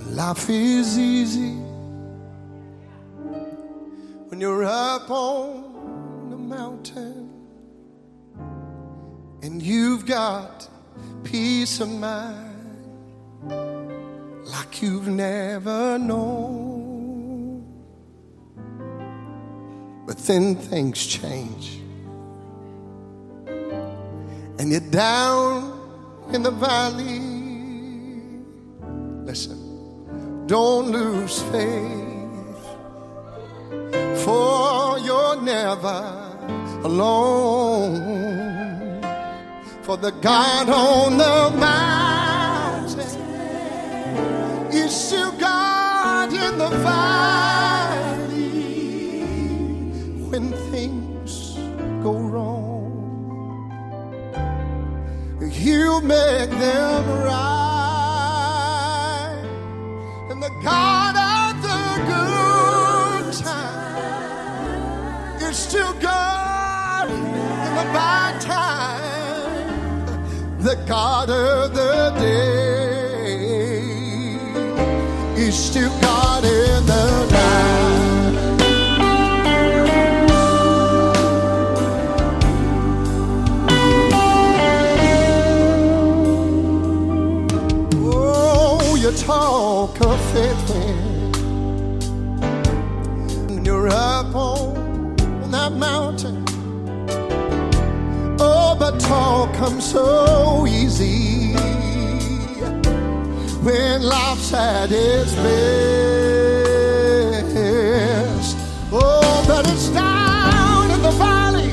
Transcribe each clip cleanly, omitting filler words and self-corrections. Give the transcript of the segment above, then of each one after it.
Life is easy when you're up on the mountain and you've got peace of mind like you've never known. But then things change and you're down in the valley. Listen. Don't lose faith, for you're never alone. For the God on the mountain is still God in the valley. When things go wrong, He'll make them right. The God of the good time is still God in the bad time. The God of the day is still God in the night. Oh, you talk of faith when you're up on that mountain. Oh, but talk comes so easy when life's at its best. Oh, but it's down in the valley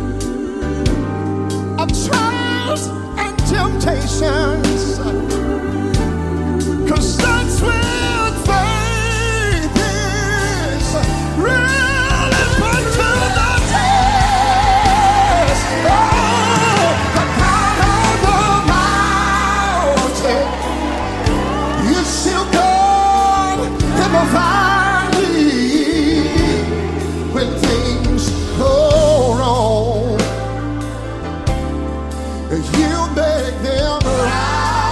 of trials and temptations, 'cause that's where faith is really put to the test. Oh, the God of the mountain is still God in the valley. When things go wrong, He'll make them right.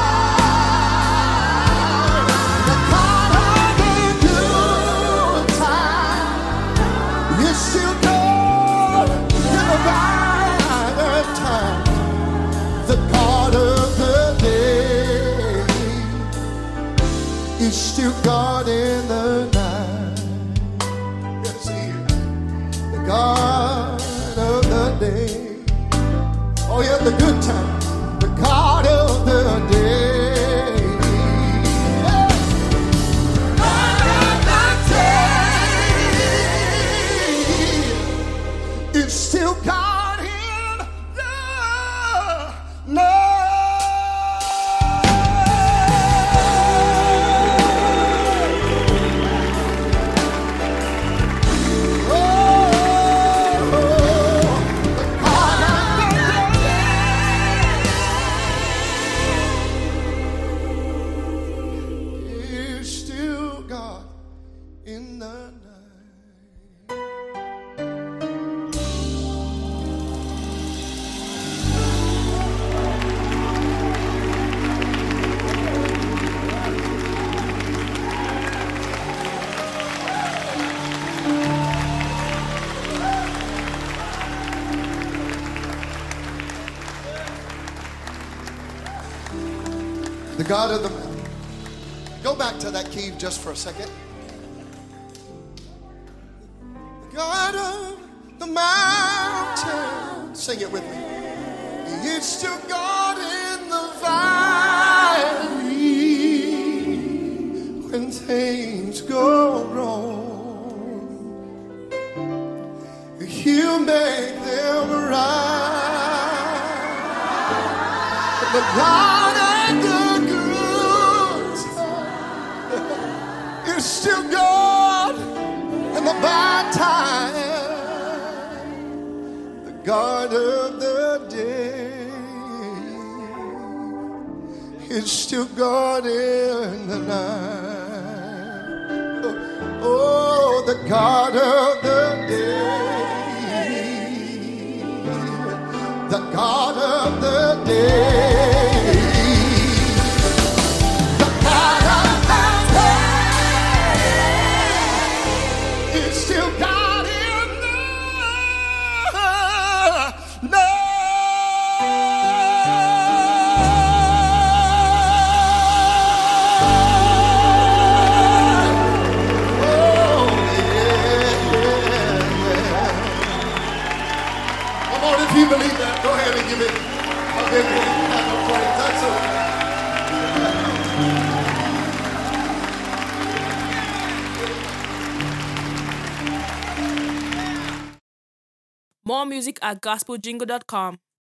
He's still God in the night. Yes, He is. The God of the day. Oh, yeah, the good time. The God of the day. Yeah. God of the day is still God in the night. The God of the... Go back to that key just for a second. The God of the mountain. Sing it with me. He is still God in the valley. When things go wrong, He'll make them right. The God of the still God in the bad time. The God of the day is still God in the night. Oh, the God of the day, the God of the day, the God of the day. More music at gospeljingle.com.